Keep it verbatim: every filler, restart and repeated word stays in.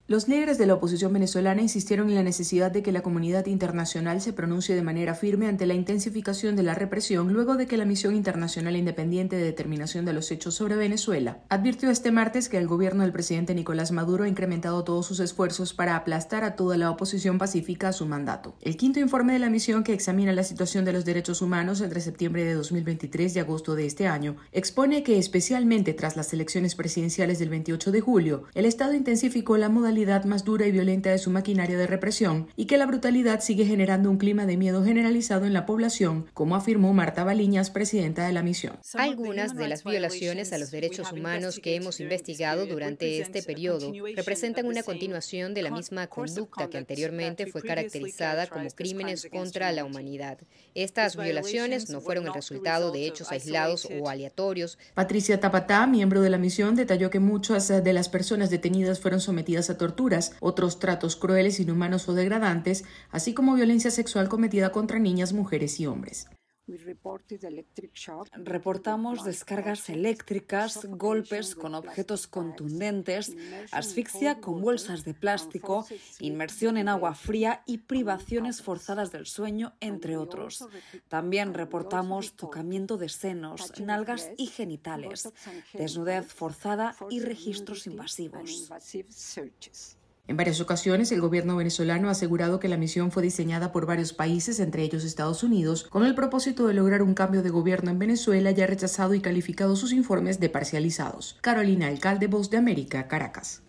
Los líderes de la oposición venezolana insistieron en la necesidad de que la comunidad internacional se pronuncie de manera firme ante la intensificación de la represión luego de que la Misión Internacional Independiente de Determinación de los Hechos sobre Venezuela advirtió este martes que el gobierno del presidente Nicolás Maduro ha incrementado todos sus esfuerzos para aplastar a toda la oposición pacífica a su mandato. El quinto informe de la misión, que examina la situación de los derechos humanos entre septiembre de dos mil veintitrés y agosto de este año, expone que especialmente tras las elecciones presidenciales del veintiocho de julio, el Estado intensificó la modalidad más dura y violenta de su maquinaria de represión y que la brutalidad sigue generando un clima de miedo generalizado en la población, como afirmó Marta Baliñas, presidenta de la misión. Algunas de las violaciones a los derechos humanos que hemos investigado durante este periodo representan una continuación de la misma conducta que anteriormente fue caracterizada como crímenes contra la humanidad. Estas violaciones no fueron el resultado de hechos aislados o aleatorios. Patricia Tapatá, miembro de la misión, detalló que muchas de las personas detenidas fueron sometidas a torturas, otros tratos crueles, inhumanos o degradantes, así como violencia sexual cometida contra niñas, mujeres y hombres. Reportamos descargas eléctricas, golpes con objetos contundentes, asfixia con bolsas de plástico, inmersión en agua fría y privaciones forzadas del sueño, entre otros. También reportamos tocamiento de senos, nalgas y genitales, desnudez forzada y registros invasivos. En varias ocasiones, el gobierno venezolano ha asegurado que la misión fue diseñada por varios países, entre ellos Estados Unidos, con el propósito de lograr un cambio de gobierno en Venezuela, y ha rechazado y calificado sus informes de parcializados. Carolina Alcalde, Voz de América, Caracas.